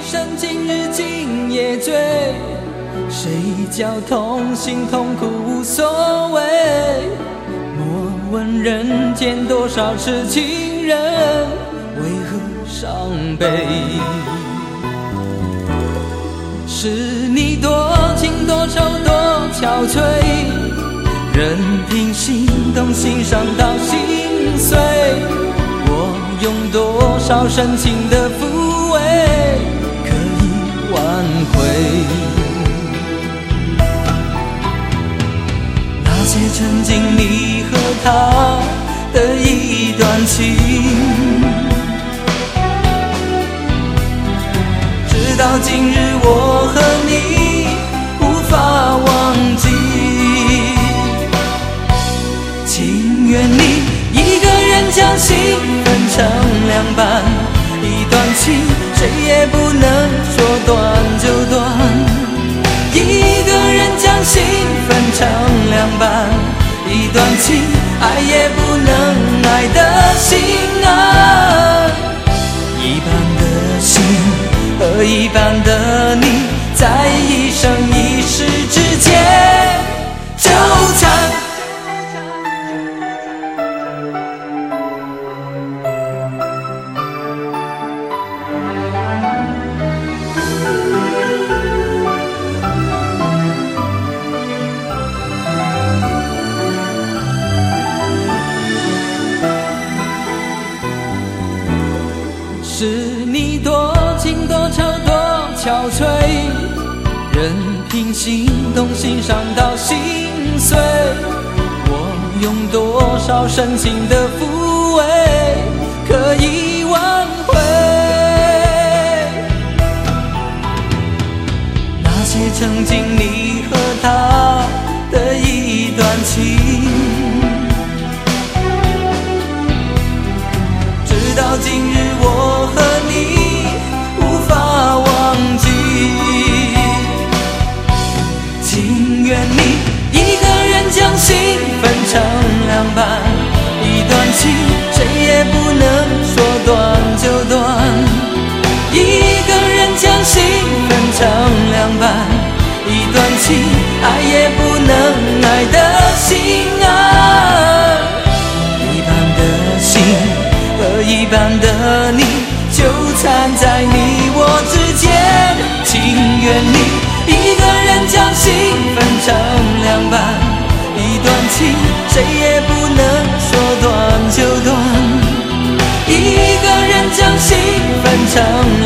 生今日今夜醉，谁叫同心痛苦无所谓。莫问人间多少痴情人，为何伤悲？是你多情多愁多憔悴，任凭心动心伤到心碎。我用多少深情的抚慰，可以挽回那些曾经你和他的一段情，直到今日我和你无法忘记。情愿你一个人将心分成两半，一段情谁也不能说断就断。一个人将心分成两半，一段情爱也不能爱得心安。一半的心和一半的你，在一生一世之间纠缠。是你多情多愁多憔悴，任凭心动心伤到心碎。我用多少深情的抚慰，可以挽回那些曾经你和他的一段情，直到今日我和你无法忘记。情愿你一个人将心分成两半，一段情谁也不能说断就断。一个人将心分成两半，一段情爱也不能爱得心安。一半的心和一半的你，纠缠在你我之间。情愿你一个人将心分成两半，一段情谁也不能说断就断。一个人将心分成